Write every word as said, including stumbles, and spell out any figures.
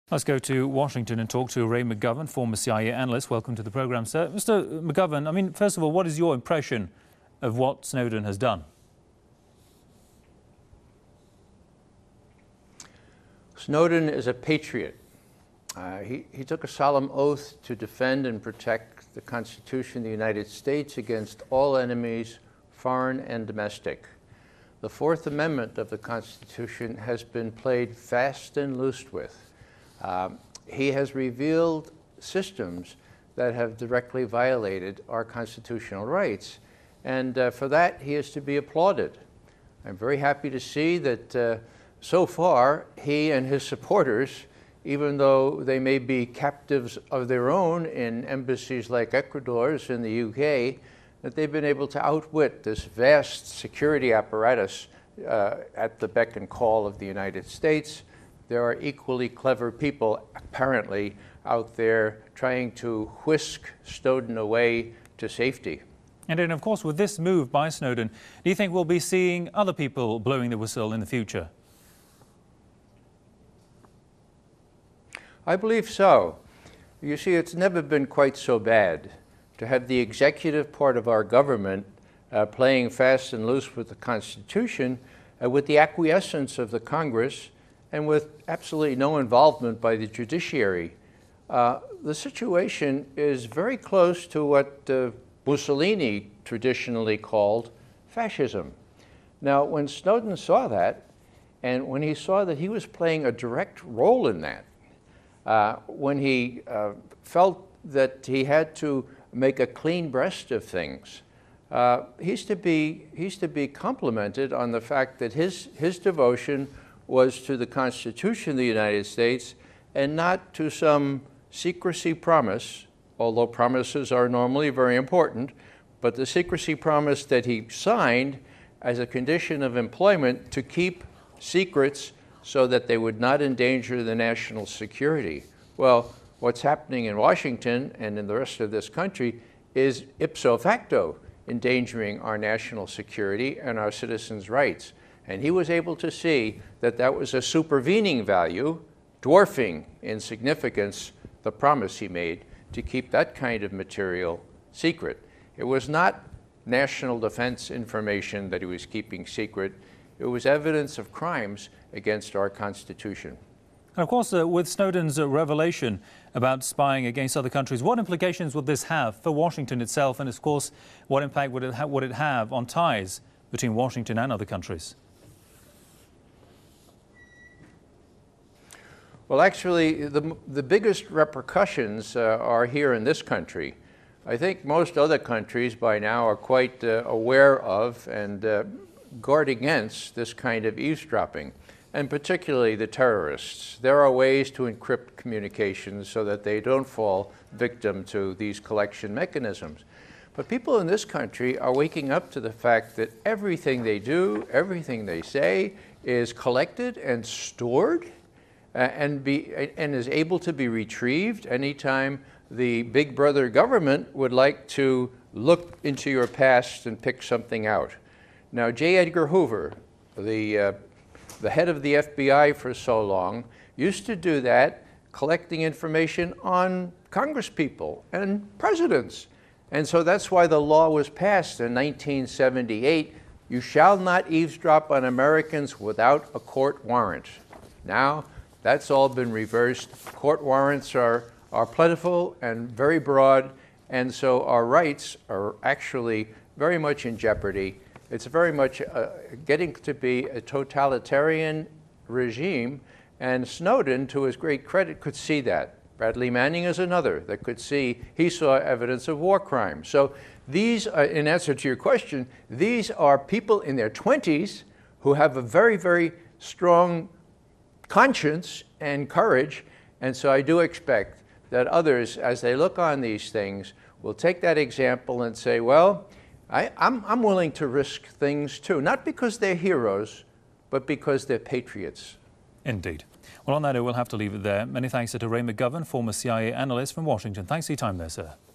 Let's go to Washington and talk to Ray McGovern, former C I A analyst. Welcome to the programme, sir. Mister McGovern, I mean, first of all, what is your impression of what Snowden has done? Snowden is a patriot. Uh, he, he took a solemn oath to defend and protect the Constitution of the United States against all enemies, foreign and domestic. The Fourth Amendment of the Constitution has been played fast and loose with. Um, he has revealed systems that have directly violated our constitutional rights, and uh, for that he is to be applauded. I'm very happy to see that uh, so far he and his supporters, even though they may be captives of their own in embassies like Ecuador's in the U K, that they've been able to outwit this vast security apparatus uh, at the beck and call of the United States. There are equally clever people, apparently, out there trying to whisk Snowden away to safety. And then, of course, with this move by Snowden, do you think we'll be seeing other people blowing the whistle in the future? I believe so. You see, it's never been quite so bad to have the executive part of our government uh, playing fast and loose with the Constitution, uh, with the acquiescence of the Congress, and with absolutely no involvement by the judiciary. Uh, the situation is very close to what uh, Mussolini traditionally called fascism. Now, when Snowden saw that, and when he saw that he was playing a direct role in that, uh, when he uh, felt that he had to make a clean breast of things, uh, he's to be, he's to be complimented on the fact that his, his devotion was to the Constitution of the United States and not to some secrecy promise, although promises are normally very important, but the secrecy promise that he signed as a condition of employment to keep secrets so that they would not endanger the national security. Well, what's happening in Washington and in the rest of this country is ipso facto endangering our national security and our citizens' rights. And he was able to see that that was a supervening value, dwarfing in significance the promise he made to keep that kind of material secret. It was not national defense information that he was keeping secret. It was evidence of crimes against our Constitution. And of course, uh, with Snowden's uh, revelation about spying against other countries, what implications would this have for Washington itself? And of course, what impact would it, ha would it have on ties between Washington and other countries? Well, actually, the, the biggest repercussions uh, are here in this country. I think most other countries by now are quite uh, aware of and uh, guard against this kind of eavesdropping, and particularly the terrorists. There are ways to encrypt communications so that they don't fall victim to these collection mechanisms. But people in this country are waking up to the fact that everything they do, everything they say is collected and stored, Uh, and, be, and is able to be retrieved anytime the big brother government would like to look into your past and pick something out. Now, J. Edgar Hoover, the, uh, the head of the F B I for so long, used to do that, collecting information on congresspeople and presidents. And so that's why the law was passed in nineteen seventy-eight. You shall not eavesdrop on Americans without a court warrant. Now, that's all been reversed. Court warrants are, are plentiful and very broad, and so our rights are actually very much in jeopardy. It's very much uh, getting to be a totalitarian regime, and Snowden, to his great credit, could see that. Bradley Manning is another that could see, he saw evidence of war crimes. So these, are, in answer to your question, these are people in their twenties who have a very, very strong conscience and courage, and so I do expect that others, as they look on these things, will take that example and say, well, I, I'm, I'm willing to risk things too, not because they're heroes, but because they're patriots. Indeed. Well, on that note, we'll have to leave it there. Many thanks to Ray McGovern, former C I A analyst from Washington. Thanks for your time there, sir.